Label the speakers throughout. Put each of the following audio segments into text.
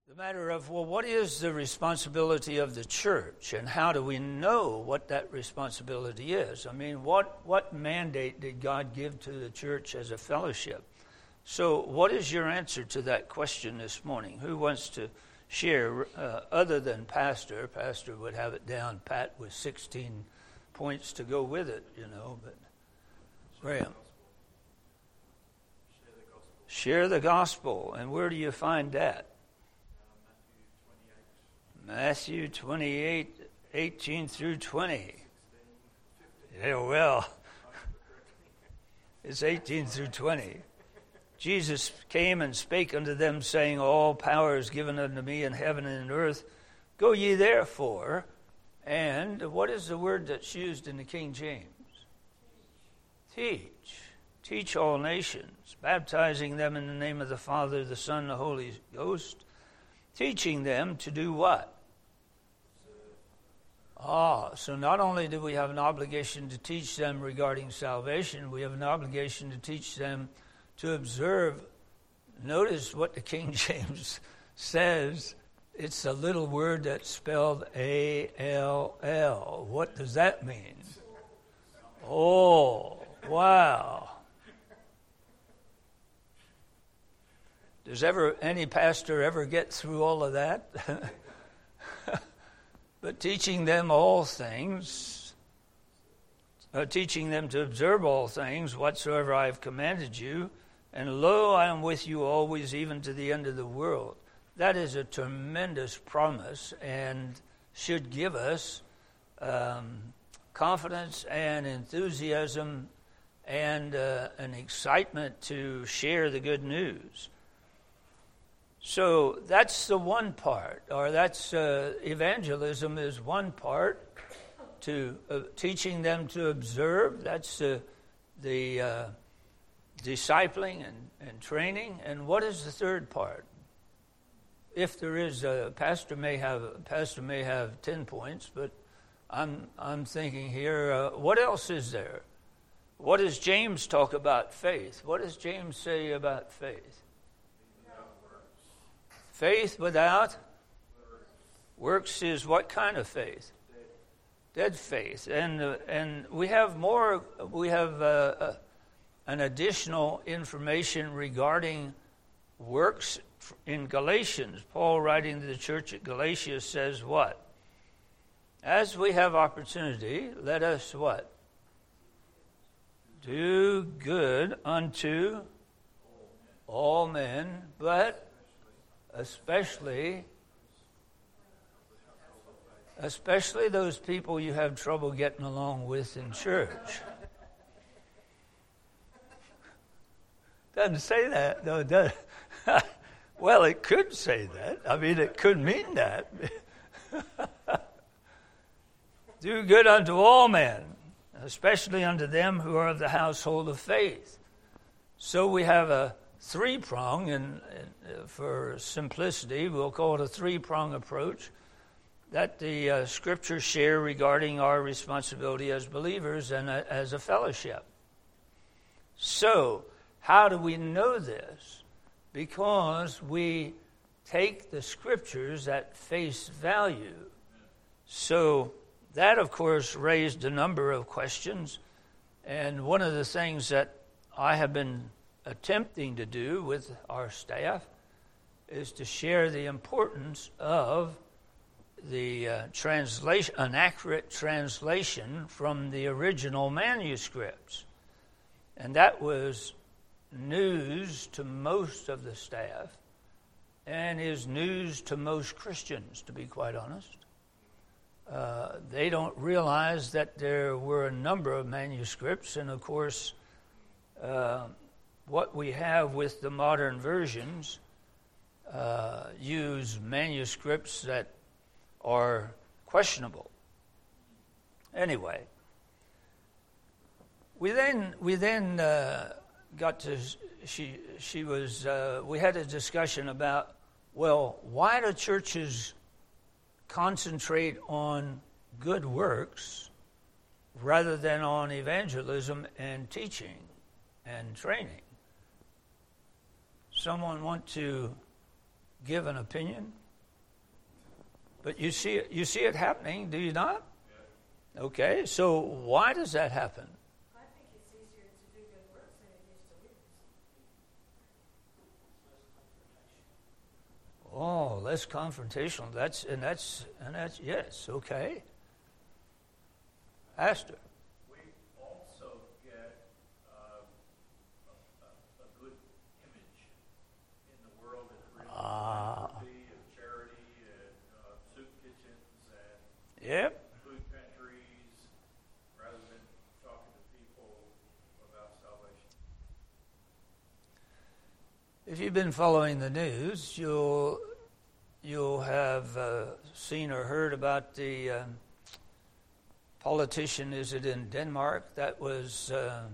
Speaker 1: The matter of, well, what is the responsibility of the church, and how do we know what that responsibility is? I mean, what mandate did God give to the church as a fellowship? So what is your answer to that question this morning? Who wants to share, other than Pastor? Pastor would have it down pat with 16 points to go with it, but Graham. Share the gospel. And where do you find that? Matthew 28, 18 through 20. Yeah, well, it's 18 through 20. Jesus came and spake unto them, saying, All power is given unto me in heaven and in earth. Go ye therefore. And what is the word that's used in the King James? Teach. Teach all nations, baptizing them in the name of the Father, the Son, and the Holy Ghost, teaching them to do what? So not only do we have an obligation to teach them regarding salvation, we have an obligation to teach them to observe. Notice what the King James says. It's a little word that's spelled A-L-L. What does that mean? Oh, wow. Does any pastor ever get through all of that? But teaching them all things, teaching them to observe all things, whatsoever I have commanded you, and lo, I am with you always, even to the end of the world. That is a tremendous promise and should give us confidence and enthusiasm and an excitement to share the good news. So that's the one part, or that's evangelism is one part, to teaching them to observe. That's the discipling and training. And what is the third part? If there is, pastor may have 10 points, but I'm thinking here, what else is there? What does James talk about faith? What does James say about faith? Faith without works is what kind of faith? Dead faith. And we have more. We have an additional information regarding works in Galatians. Paul, writing to the church at Galatia, says what? As we have opportunity, let us what? Do good unto all men, but especially those people you have trouble getting along with in church. Doesn't say that, though, does it? Well, it could say that. I mean, it could mean that. Do good unto all men, especially unto them who are of the household of faith. So we have a three-prong, and for simplicity, we'll call it a three-prong approach that the Scriptures share regarding our responsibility as believers and as a fellowship. So, how do we know this? Because we take the Scriptures at face value. So, that, of course, raised a number of questions, and one of the things that I have been attempting to do with our staff is to share the importance of the translation, an accurate translation from the original manuscripts. And that was news to most of the staff and is news to most Christians, to be quite honest. They don't realize that there were a number of manuscripts, and of course, what we have with the modern versions use manuscripts that are questionable. Anyway, we then got to we had a discussion about, well, why do churches concentrate on good works rather than on evangelism and teaching and training? Someone want to give an opinion. But you see it happening, do you not? Yeah. Okay, so why does that happen?
Speaker 2: I think it's easier to do good works than it is to witness.
Speaker 1: Oh, less confrontational. That's yes, okay. Pastor.
Speaker 3: We also get a good image in the world of philanthropy and charity and soup kitchens and food pantries, rather than talking to people about salvation.
Speaker 1: If you've been following the news, you'll have seen or heard about the politician. Is it in Denmark that was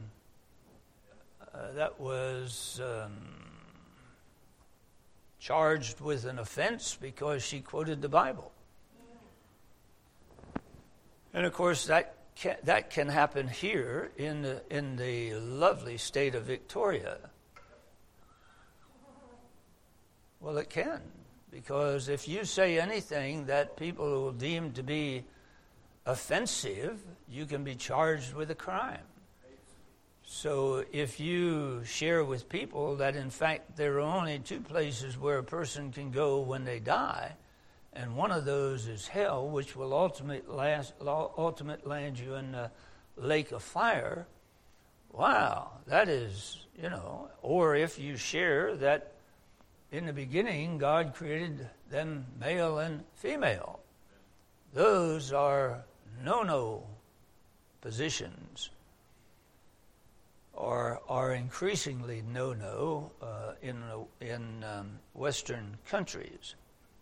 Speaker 1: charged with an offense because she quoted the Bible? And of course, that can happen here in the lovely state of Victoria. Well, it can, because if you say anything that people will deem to be offensive, you can be charged with a crime. So if you share with people that in fact there are only two places where a person can go when they die, and one of those is hell, which will ultimately land you in the lake of fire, wow, that is, or if you share that in the beginning, God created them male and female. Those are no-no positions, or are increasingly no-no in Western countries.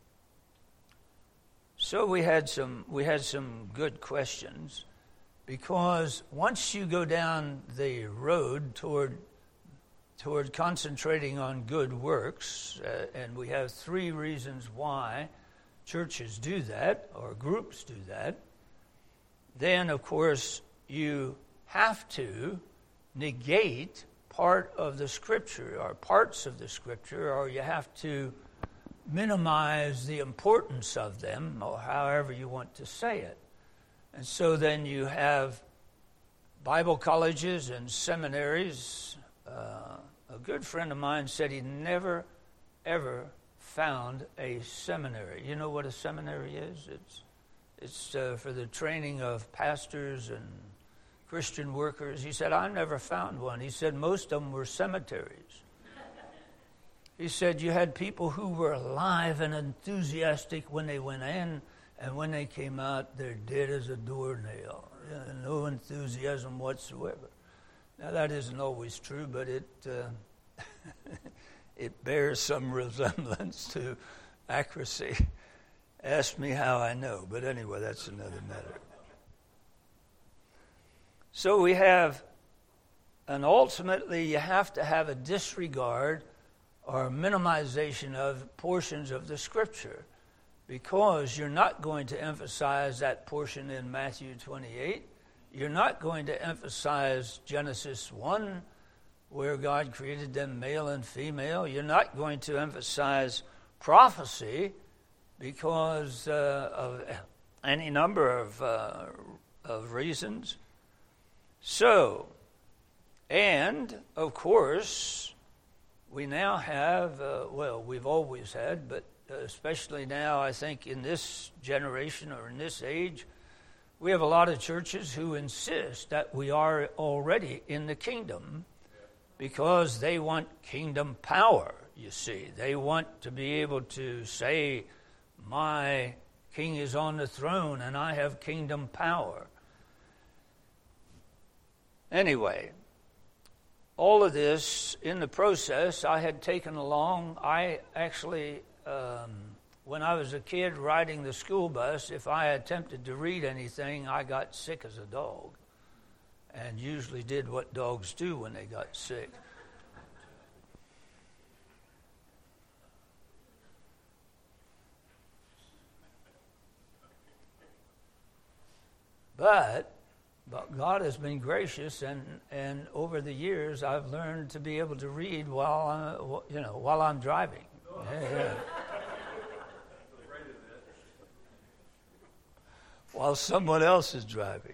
Speaker 1: So we had some good questions, because once you go down the road toward concentrating on good works, and we have three reasons why churches do that, or groups do that, then, of course, you have to negate part of the Scripture, or parts of the Scripture, or you have to minimize the importance of them, or however you want to say it. And so then you have Bible colleges and seminaries. A good friend of mine said he never, ever found a seminary. You know what a seminary is? It's for the training of pastors and Christian workers. He said, I never found one. He said, most of them were cemeteries. He said, you had people who were alive and enthusiastic when they went in, and when they came out, they're dead as a doornail. No enthusiasm whatsoever. Now, that isn't always true, but it bears some resemblance to accuracy. Ask me how I know, but anyway, that's another matter. So we have, and ultimately you have to have a disregard or minimization of portions of the Scripture, because you're not going to emphasize that portion in Matthew 28. You're not going to emphasize Genesis 1, where God created them male and female. You're not going to emphasize prophecy because of any number of reasons. So, and of course, we now have, we've always had, but especially now, I think in this generation or in this age, we have a lot of churches who insist that we are already in the kingdom because they want kingdom power, you see. They want to be able to say, my king is on the throne and I have kingdom power. Anyway, all of this, in the process, I had taken along. I actually, when I was a kid riding the school bus, if I attempted to read anything, I got sick as a dog, and usually did what dogs do when they got sick. But God has been gracious, and over the years, I've learned to be able to read while I'm driving. Yeah. while someone else is driving.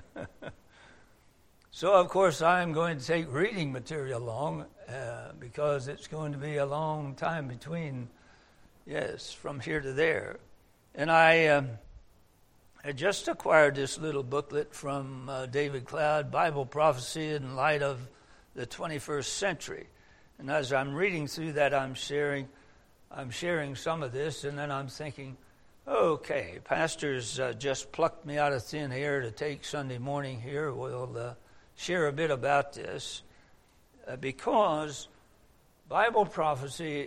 Speaker 1: So, of course, I'm going to take reading material along because it's going to be a long time between, from here to there. And I just acquired this little booklet from David Cloud, Bible Prophecy in Light of the 21st Century. And as I'm reading through that, I'm sharing some of this, and then I'm thinking, okay, pastors just plucked me out of thin air to take Sunday morning here. We'll share a bit about this because Bible prophecy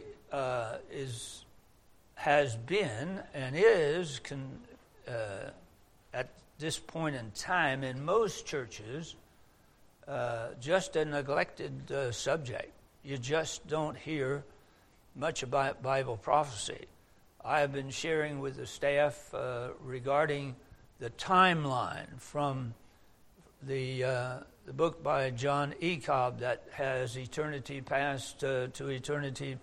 Speaker 1: has been and is at this point in time in most churches just a neglected subject. You just don't hear much about Bible prophecy. I have been sharing with the staff regarding the timeline from the book by John E. Cobb that has eternity past to eternity,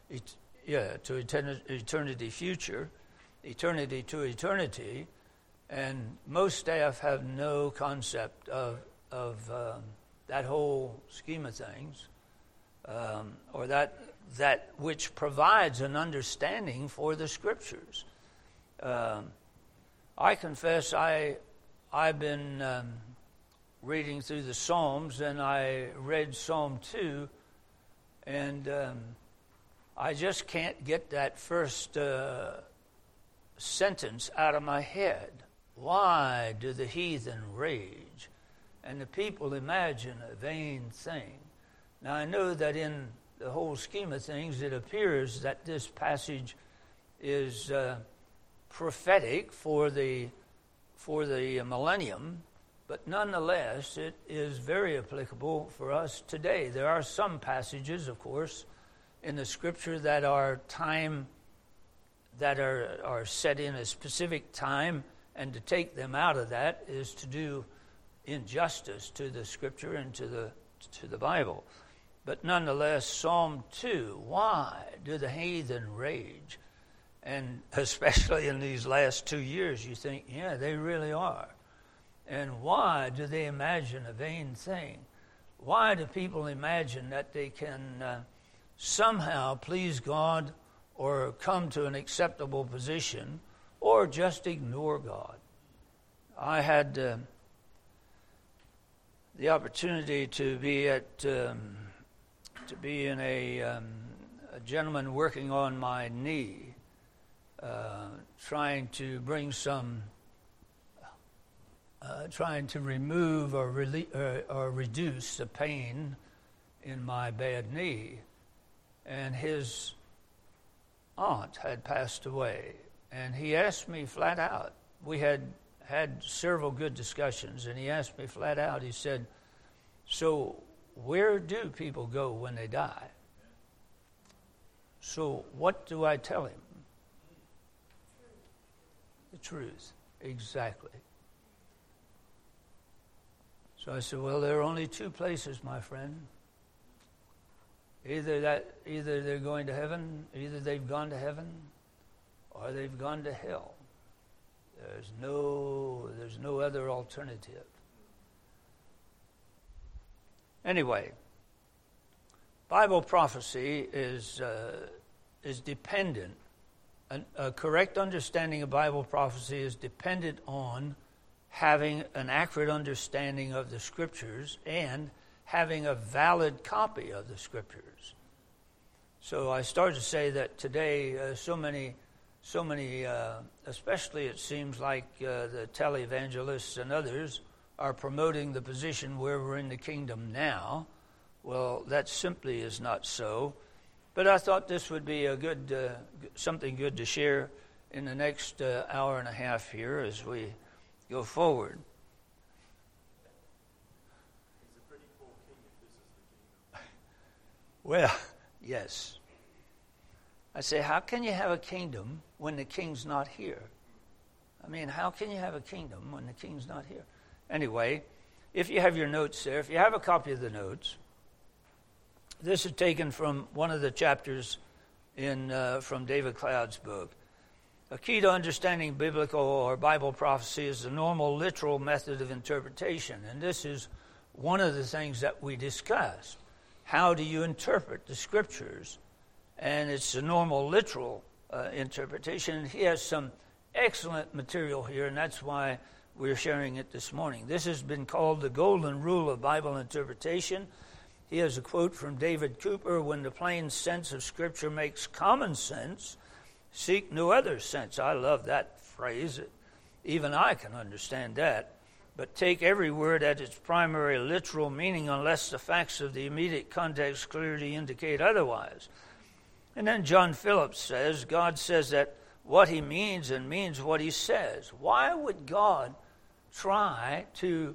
Speaker 1: eternity future, eternity to eternity, and most staff have no concept of that whole scheme of things, or that which provides an understanding for the Scriptures. I confess I've been reading through the Psalms, and I read Psalm 2, and I just can't get that first sentence out of my head. Why do the heathen rage, and the people imagine a vain thing? Now, I know that in the whole scheme of things, it appears that this passage is prophetic for the millennium, but nonetheless, it is very applicable for us today. There are some passages, of course, in the Scripture that are set in a specific time, and to take them out of that is to do injustice to the Scripture and to the Bible. But nonetheless, Psalm 2, why do the heathen rage? And especially in these last 2 years, you think, yeah, they really are. And why do they imagine a vain thing? Why do people imagine that they can somehow please God or come to an acceptable position or just ignore God? I had the opportunity to be in a gentleman working on my knee, trying to bring some, trying to remove or reduce the pain in my bad knee. And his aunt had passed away, and he asked me flat out. We had several good discussions, and he asked me flat out, he said, so where do people go when they die? So what do I tell him? The truth. Exactly. So I said, well, there are only two places, my friend. Either they're going to heaven, either they've gone to heaven, or they've gone to hell. There's no other alternative. Anyway, Bible prophecy is dependent. A correct understanding of Bible prophecy is dependent on having an accurate understanding of the Scriptures and having a valid copy of the Scriptures. So I started to say that today, so many, especially it seems like the televangelists and others are promoting the position where we're in the kingdom now. Well, that simply is not so. But I thought this would be a good, something good to share in the next hour and a half here as we go forward.
Speaker 3: He's a pretty cool king if this is the kingdom.
Speaker 1: Well, yes. I say, how can you have a kingdom when the king's not here? I mean, how can you have a kingdom when the king's not here? Anyway, if you have your notes there, if you have a copy of the notes, this is taken from one of the chapters from David Cloud's book. A key to understanding biblical or Bible prophecy is the normal literal method of interpretation. And this is one of the things that we discuss. How do you interpret the Scriptures? And it's the normal literal interpretation. He has some excellent material here, and that's why we're sharing it this morning. This has been called the golden rule of Bible interpretation. He has a quote from David Cooper: "When the plain sense of Scripture makes common sense, seek no other sense." I love that phrase. Even I can understand that. But take every word at its primary literal meaning unless the facts of the immediate context clearly indicate otherwise. And then John Phillips says, God says that what he means and means what he says. Why would God try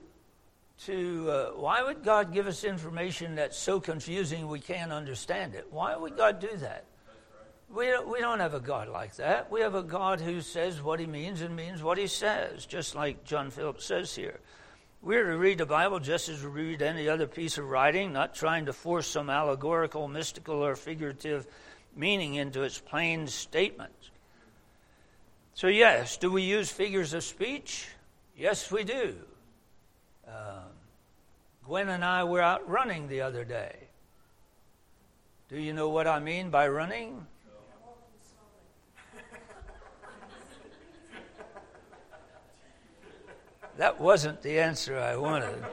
Speaker 1: why would God give us information that's so confusing we can't understand it? Why would God do that? We don't have a God like that. We have a God who says what he means and means what he says, just like John Phillips says here. We're to read the Bible just as we read any other piece of writing, not trying to force some allegorical, mystical, or figurative meaning into its plain statements. So yes, do we use figures of speech? Yes, we do. Gwen and I were out running the other day. Do you know what I mean by running? That wasn't the answer I wanted.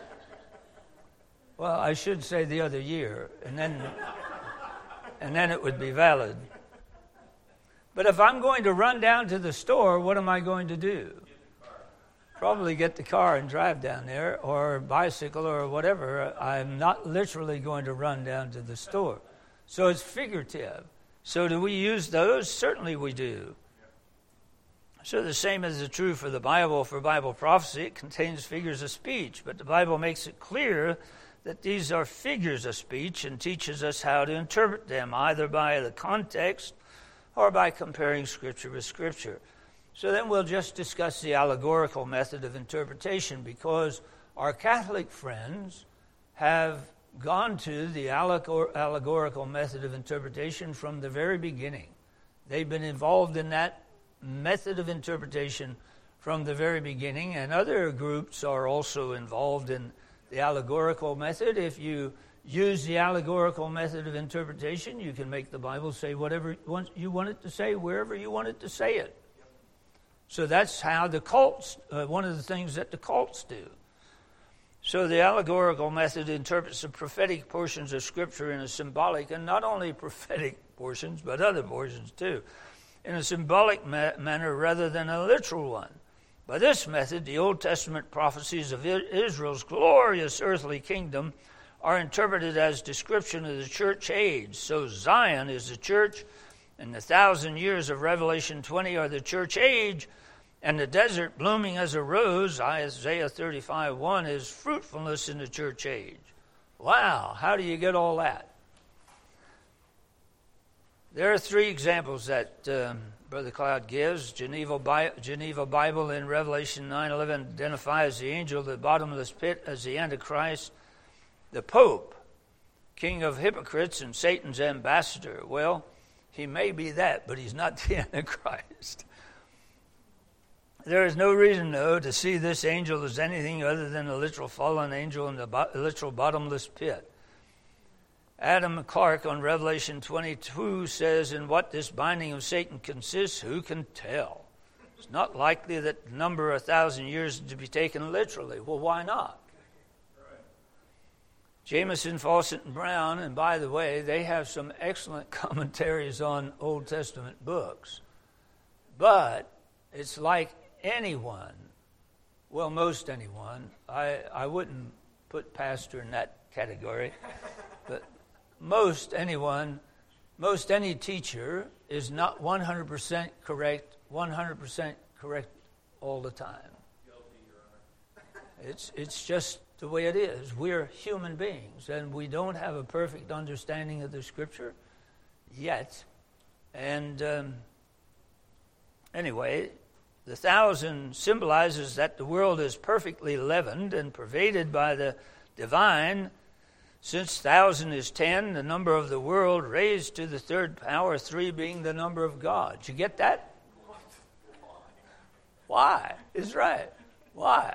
Speaker 1: Well, I should say the other year, and then it would be valid. But if I'm going to run down to the store, what am I going to do? Probably get the car and drive down there, or bicycle or whatever. I'm not literally going to run down to the store. So it's figurative. So do we use those? Certainly we do. So the same is true for the Bible. For Bible prophecy, it contains figures of speech, but the Bible makes it clear that these are figures of speech and teaches us how to interpret them, either by the context or by comparing Scripture with Scripture. So then we'll just discuss the allegorical method of interpretation, because our Catholic friends have gone to the allegorical method of interpretation from the very beginning. They've been involved in that method of interpretation from the very beginning, and other groups are also involved in the allegorical method. If you use the allegorical method of interpretation, you can make the Bible say whatever you want it to say, wherever you want it to say it. So that's how the cults, one of the things that the cults do. So the allegorical method interprets the prophetic portions of Scripture in a symbolic, and not only prophetic portions, but other portions too, in a symbolic manner rather than a literal one. By this method, the Old Testament prophecies of Israel's glorious earthly kingdom are interpreted as description of the church age. So Zion is the church, and the 1,000 years of Revelation 20 are the church age, and the desert blooming as a rose, Isaiah 35:1, is fruitfulness in the church age. Wow, how do you get all that? There are three examples that Brother Cloud gives. Geneva Bible in Revelation 9:11 identifies the angel of the bottomless pit as the Antichrist, the Pope, king of hypocrites and Satan's ambassador. Well, he may be that, but he's not the Antichrist. There is no reason, though, to see this angel as anything other than a literal fallen angel in the literal bottomless pit. Adam Clark on Revelation 22 says, "In what this binding of Satan consists, who can tell? It's not likely that the number 1,000 years is to be taken literally." Well, why not? Jameson, Fawcett, and Brown, and by the way, they have some excellent commentaries on Old Testament books. But it's like anyone, well, most anyone, I wouldn't put pastor in that category, but most anyone, most any teacher is not 100% correct all the time. It's just the way it is. We're human beings, and we don't have a perfect understanding of the Scripture yet. And anyway, the 1,000 symbolizes that the world is perfectly leavened and pervaded by the divine. Since 1,000 is 10, the number of the world raised to the third power, 3 being the number of God. Did you get that? Why? It's right. Why?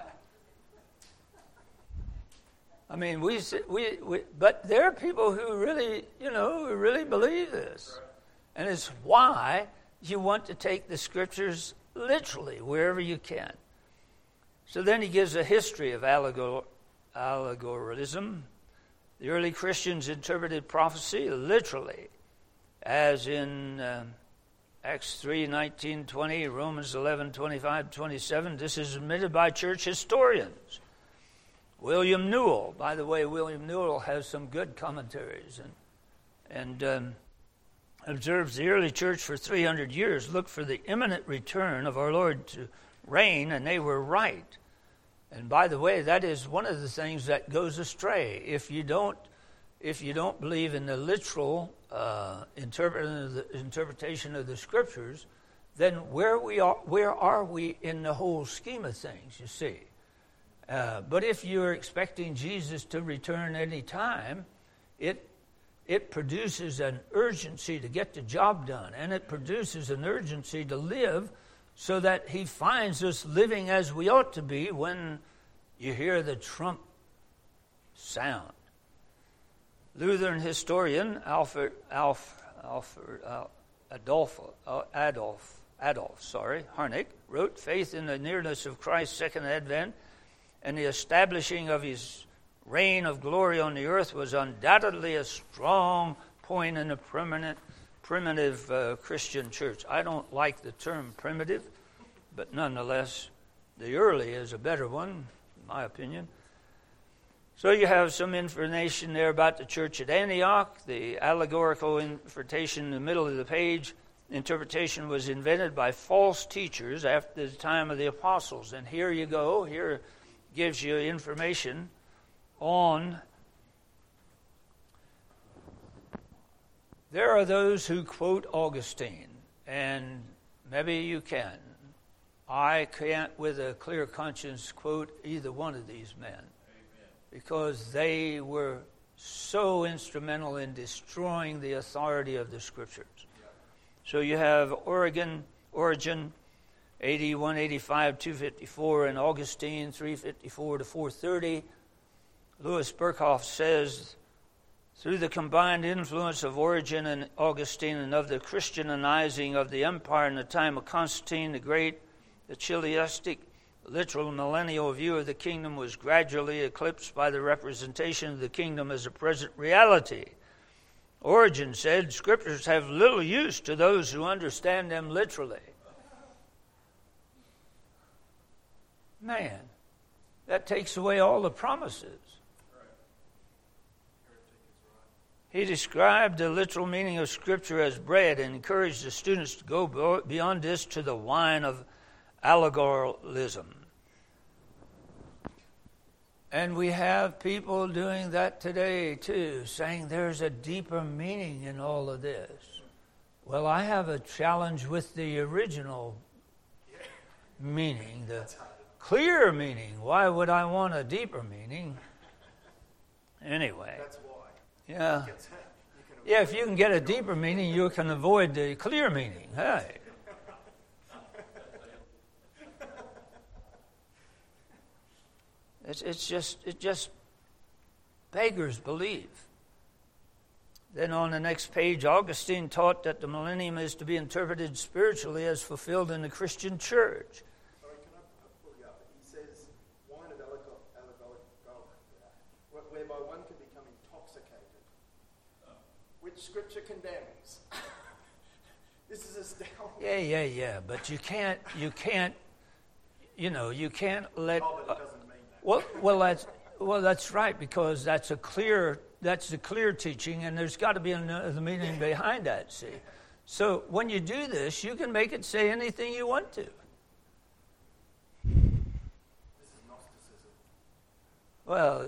Speaker 1: I mean, but there are people who really, who really believe this. And it's why you want to take the scriptures literally wherever you can. So then he gives a history of allegoricism. The early Christians interpreted prophecy literally, as in Acts 3:19-20, Romans 11:25-27. This is admitted by church historians. William Newell, by the way, William Newell has some good commentaries and observes the early church for 300 years looked for the imminent return of our Lord to reign, and they were right. And by the way, that is one of the things that goes astray. If you don't believe in the literal interpretation of the scriptures, then where are we in the whole scheme of things, you see? But if you're expecting Jesus to return any time, it produces an urgency to get the job done, and it produces an urgency to live so that he finds us living as we ought to be when you hear the trump sound. Lutheran historian Adolf Harnack wrote, "Faith in the nearness of Christ's second advent and the establishing of his reign of glory on the earth was undoubtedly a strong point in the primitive Christian church." I don't like the term primitive, but nonetheless, the early is a better one, in my opinion. So you have some information there about the church at Antioch. The allegorical interpretation in the middle of the page. Interpretation was invented by false teachers after the time of the apostles. And here you go. Here gives you information on. There are those who quote Augustine, and maybe you can. I can't, with a clear conscience, quote either one of these men, because they were so instrumental in destroying the authority of the scriptures. So you have Origen, AD 185, 254, and Augustine, 354 to 430. Louis Berkhoff says, through the combined influence of Origen and Augustine and of the Christianizing of the empire in the time of Constantine the Great, the chiliastic, literal millennial view of the kingdom was gradually eclipsed by the representation of the kingdom as a present reality. Origen said, scriptures have little use to those who understand them literally. Man, that takes away all the promises. He described the literal meaning of Scripture as bread and encouraged the students to go beyond this to the wine of allegorialism. And we have people doing that today too, saying there's a deeper meaning in all of this. Well, I have a challenge with the original meaning, the clear meaning. Why would I want a deeper meaning? Anyway.
Speaker 3: That's why.
Speaker 1: Yeah. Yeah, if you can get a deeper meaning, you can avoid the clear meaning. Hey. It just beggars belief. Then on the next page, Augustine taught that the millennium is to be interpreted spiritually as fulfilled in the Christian church.
Speaker 3: Sorry, can I pull you up? He says, wine of whereby one can become intoxicated, which Scripture condemns. This is astounding.
Speaker 1: Yeah. But you can't let.
Speaker 3: Oh, but it doesn't mean that.
Speaker 1: Well, that's right, because that's the clear teaching, and there's got to be another meaning behind that. See, so when you do this, you can make it say anything you want to.
Speaker 3: This is Gnosticism.
Speaker 1: Well,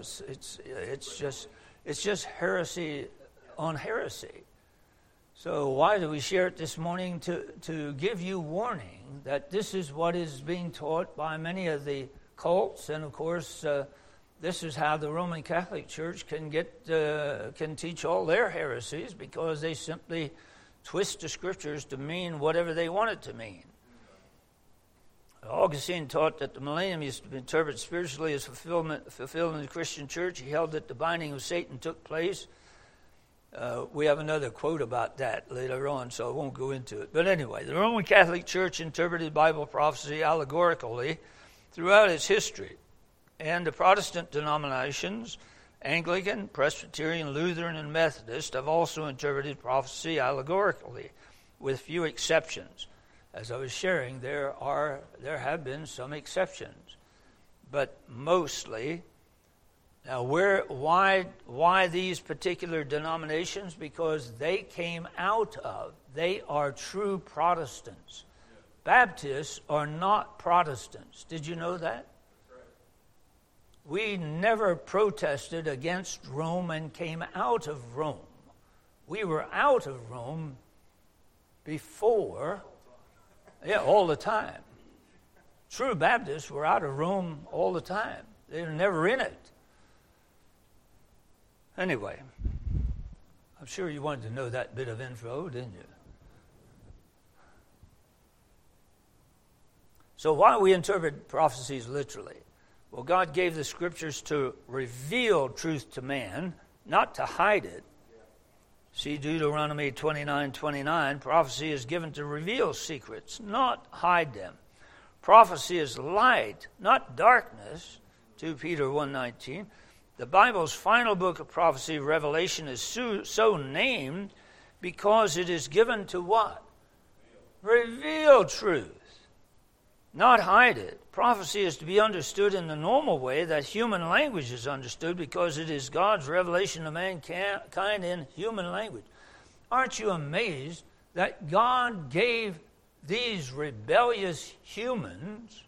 Speaker 1: it's just heresy on heresy. So why do we share it this morning? To give you warning that this is what is being taught by many of the cults, and of course, this is how the Roman Catholic Church can teach all their heresies, because they simply twist the scriptures to mean whatever they want it to mean. Augustine taught that the millennium is to be interpreted spiritually as fulfilled in the Christian church. He held that the binding of Satan took place. We have another quote about that later on, so I won't go into it. But anyway, the Roman Catholic Church interpreted Bible prophecy allegorically throughout its history. And the Protestant denominations, Anglican, Presbyterian, Lutheran, and Methodist, have also interpreted prophecy allegorically, with few exceptions. As I was sharing, there have been some exceptions, but mostly. Now, why these particular denominations? Because they they are true Protestants. Baptists are not Protestants. Did you know that? We never protested against Rome and came out of Rome. We were out of Rome before, all the time. True Baptists were out of Rome all the time. They were never in it. Anyway, I'm sure you wanted to know that bit of info, didn't you? So why we interpret prophecies literally? Well, God gave the scriptures to reveal truth to man, not to hide it. See Deuteronomy 29:29. Prophecy is given to reveal secrets, not hide them. Prophecy is light, not darkness. 2 Peter 1:19. The Bible's final book of prophecy, Revelation, is so named because it is given to what? Reveal truth, not hide it. Prophecy is to be understood in the normal way that human language is understood, because it is God's revelation to mankind in human language. Aren't you amazed that God gave these rebellious humans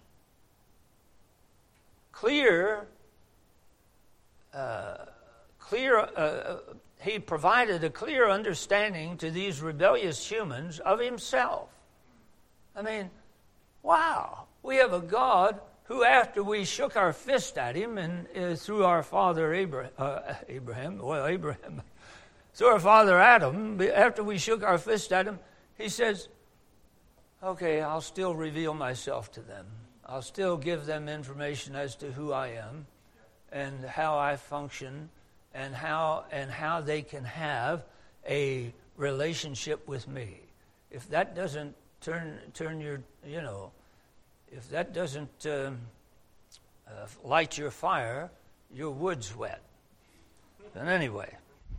Speaker 1: he provided a clear understanding to these rebellious humans of himself. I mean, wow. We have a God who, after we shook our fist at him, and through our father Abraham, through our father Adam, after we shook our fist at him, he says, okay, I'll still reveal myself to them. I'll still give them information as to who I am and how I function, and how they can have a relationship with me. If that doesn't turn your, if that doesn't light your fire, your wood's wet. But anyway.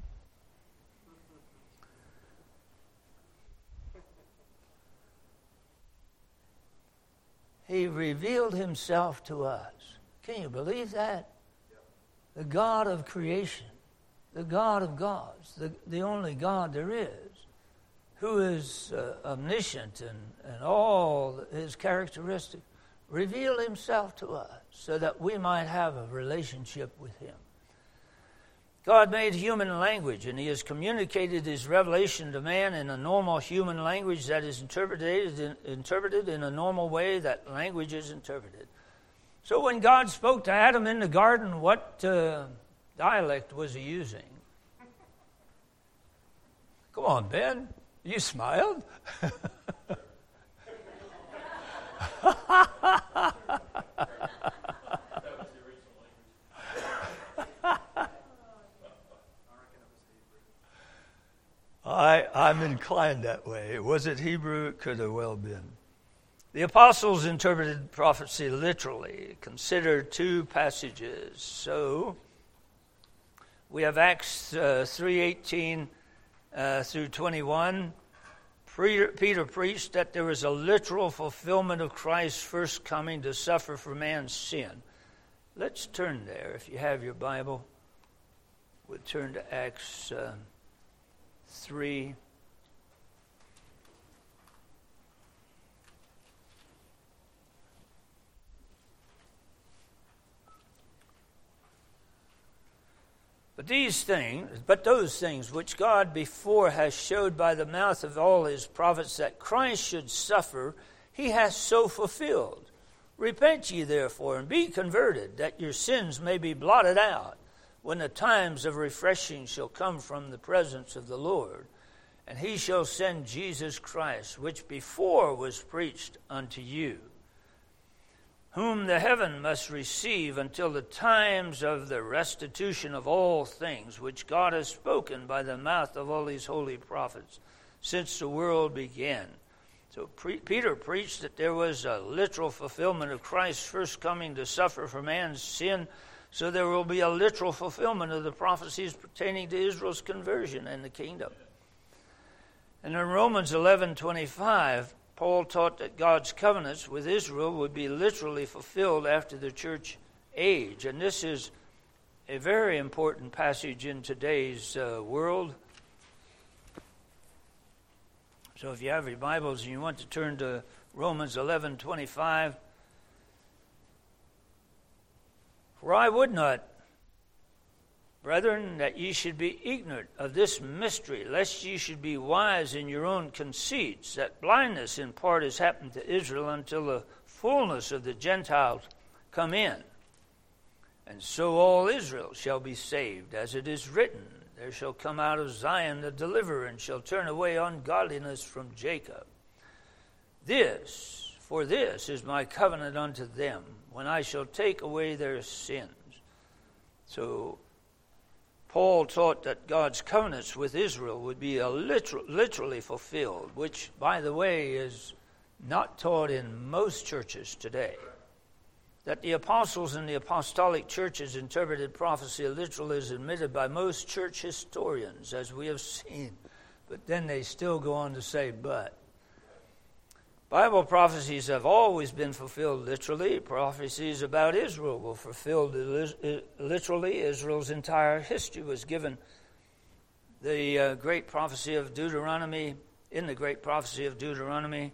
Speaker 1: He revealed himself to us. Can you believe that? The God of creation, the God of gods, the only God there is, who is omniscient and all his characteristics, revealed himself to us so that we might have a relationship with him. God made human language, and he has communicated his revelation to man in a normal human language that is interpreted in a normal way that language is interpreted. So when God spoke to Adam in the garden, what dialect was he using? Come on, Ben. You smiled? I'm inclined that way. Was it Hebrew? It could have well been. The apostles interpreted prophecy literally. Consider two passages. So we have Acts 3:18 through 21. Peter preached that there was a literal fulfillment of Christ's first coming to suffer for man's sin. Let's turn there. If you have your Bible, we'll turn to Acts 3. But those things which God before has showed by the mouth of all his prophets that Christ should suffer, he hath so fulfilled. Repent ye therefore, and be converted, that your sins may be blotted out, when the times of refreshing shall come from the presence of the Lord. And he shall send Jesus Christ, which before was preached unto you. whom the heaven must receive until the times of the restitution of all things, which God has spoken by the mouth of all these holy prophets, since the world began. So Peter preached that there was a literal fulfillment of Christ's first coming to suffer for man's sin, so there will be a literal fulfillment of the prophecies pertaining to Israel's conversion and the kingdom. And in Romans 11:25, Paul taught that God's covenants with Israel would be literally fulfilled after the church age. And this is a very important passage in today's world. So if you have your Bibles and you want to turn to Romans 11:25, for I would not, brethren, that ye should be ignorant of this mystery, lest ye should be wise in your own conceits, that blindness in part has happened to Israel until the fullness of the Gentiles come in. And so all Israel shall be saved, as it is written, there shall come out of Zion the deliverer, and shall turn away ungodliness from Jacob. For this is my covenant unto them, when I shall take away their sins. So Paul taught that God's covenants with Israel would be literally fulfilled, which, by the way, is not taught in most churches today. That the apostles and the apostolic churches interpreted prophecy literally is admitted by most church historians, as we have seen. But then they still go on to say, but. Bible prophecies have always been fulfilled literally. Prophecies about Israel were fulfilled literally. Israel's entire history was given. The great prophecy of Deuteronomy, in the great prophecy of Deuteronomy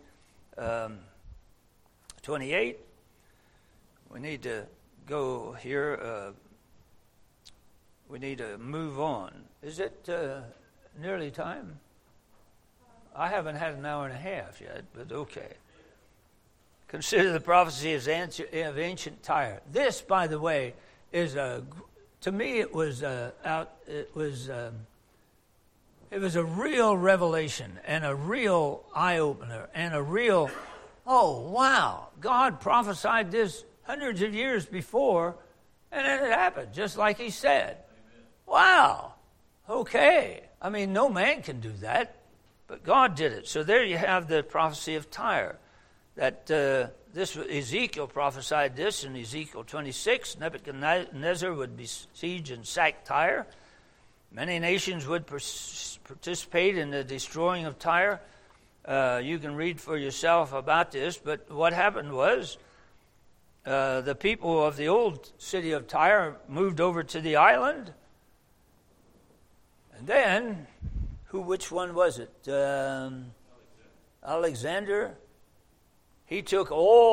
Speaker 1: 28. We need to go here. We need to move on. Is it nearly time? I haven't had an hour and a half yet, but okay. Consider the prophecy of ancient Tyre. This, by the way, is to me it was a real revelation and a real eye opener and a real, oh wow, God prophesied this hundreds of years before, and then it happened just like He said. Amen. Wow, okay. I mean, no man can do that. But God did it. So there you have the prophecy of Tyre. That Ezekiel prophesied this in Ezekiel 26. Nebuchadnezzar would besiege and sack Tyre. Many nations would participate in the destroying of Tyre. You can read for yourself about this. But what happened was the people of the old city of Tyre moved over to the island. And then, which one was it? Alexander. He took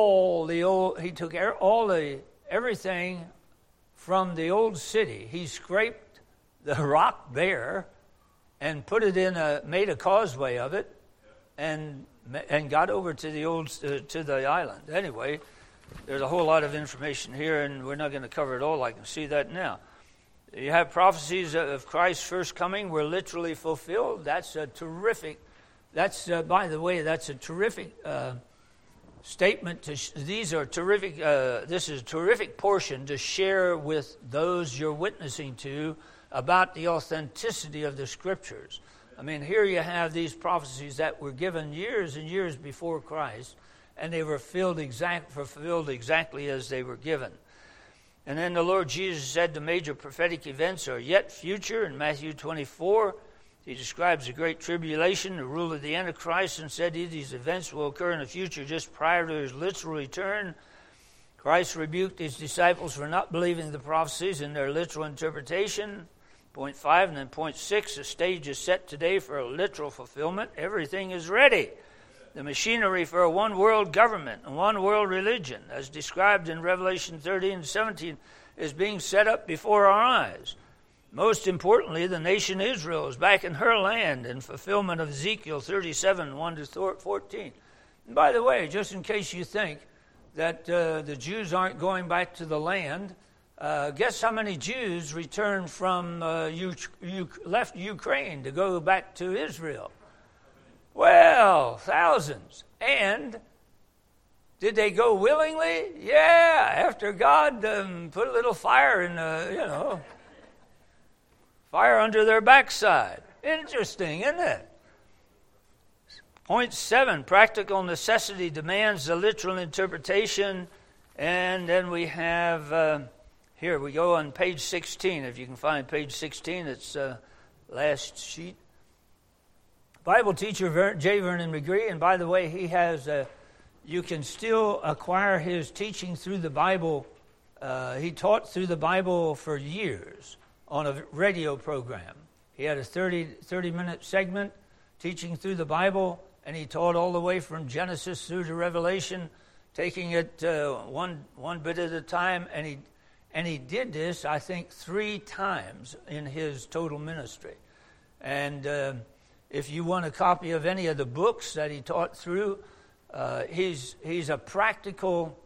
Speaker 1: everything from the old city. He scraped the rock bare and put it made a causeway of it, and got over to the island. Anyway, there's a whole lot of information here, and we're not going to cover it all. I can see that now. You have prophecies of Christ's first coming were literally fulfilled. That's a terrific. By the way, that's a terrific statement. These are terrific. This is a terrific portion to share with those you're witnessing to about the authenticity of the Scriptures. I mean, here you have these prophecies that were given years and years before Christ, and they were fulfilled exactly as they were given. And then the Lord Jesus said the major prophetic events are yet future. In Matthew 24, He describes the great tribulation, the rule of the Antichrist, and said these events will occur in the future just prior to His literal return. Christ rebuked His disciples for not believing the prophecies in their literal interpretation. Point 5, and then point 6, the stage is set today for a literal fulfillment. Everything is ready. The machinery for a one-world government, a one-world religion, as described in Revelation 13 and 17, is being set up before our eyes. Most importantly, the nation Israel is back in her land in fulfillment of Ezekiel 37, 1 to 14. And by the way, just in case you think that the Jews aren't going back to the land, guess how many Jews returned from left Ukraine to go back to Israel? Well, thousands. And Did they go willingly? Yeah, after God put a little fire in fire under their backside. Interesting, isn't it? Point 7, practical necessity demands a literal interpretation. And then we have, here we go on page 16. If you can find page 16, it's last sheet. Bible teacher J. Vernon McGree, and by the way, he has, you can still acquire his teaching through the Bible. He taught through the Bible for years on a radio program. He had a 30-minute segment teaching through the Bible, and he taught all the way from Genesis through to Revelation, taking it one bit at a time. And he did this, I think, 3 times in his total ministry. And if you want a copy of any of the books that he taught through, he's a practical,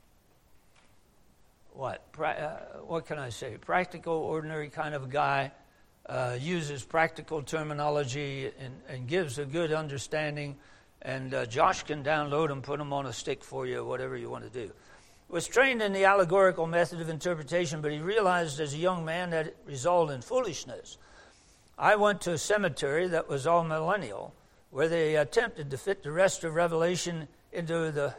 Speaker 1: what can I say? Practical, ordinary kind of guy, uses practical terminology and gives a good understanding. And Josh can download them, put them on a stick for you, whatever you want to do. Was trained in the allegorical method of interpretation, but he realized as a young man that it resulted in foolishness. I went to a cemetery that was all millennial, where they attempted to fit the rest of Revelation into the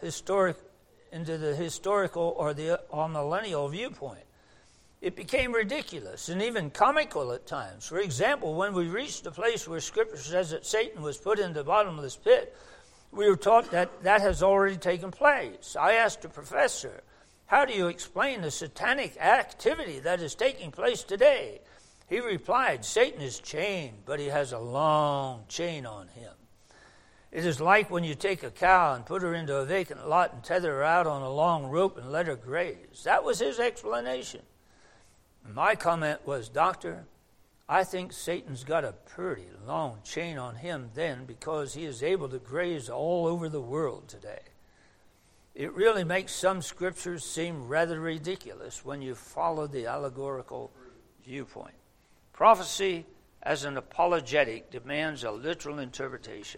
Speaker 1: historical or the millennial viewpoint. It became ridiculous and even comical at times. For example, when we reached the place where Scripture says that Satan was put in the bottomless pit, we were taught that has already taken place. I asked the professor, how do you explain the satanic activity that is taking place today? He replied, Satan is chained, but he has a long chain on him. It is like when you take a cow and put her into a vacant lot and tether her out on a long rope and let her graze. That was his explanation. My comment was, Doctor, I think Satan's got a pretty long chain on him then, because he is able to graze all over the world today. It really makes some scriptures seem rather ridiculous when you follow the allegorical viewpoint. Prophecy as an apologetic demands a literal interpretation.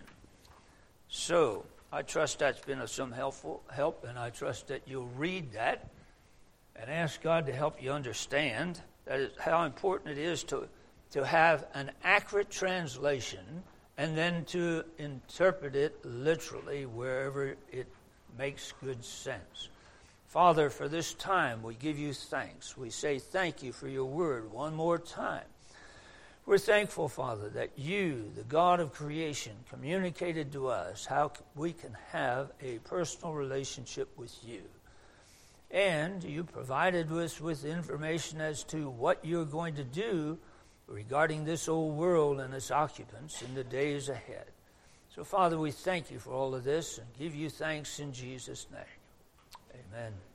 Speaker 1: So, I trust that's been of some help, and I trust that you'll read that and ask God to help you understand that how important it is to have an accurate translation and then to interpret it literally wherever it makes good sense. Father, for this time we give you thanks. We say thank you for your word one more time. We're thankful, Father, that you, the God of creation, communicated to us how we can have a personal relationship with you. And you provided us with information as to what you're going to do regarding this old world and its occupants in the days ahead. So, Father, we thank you for all of this and give you thanks in Jesus' name. Amen.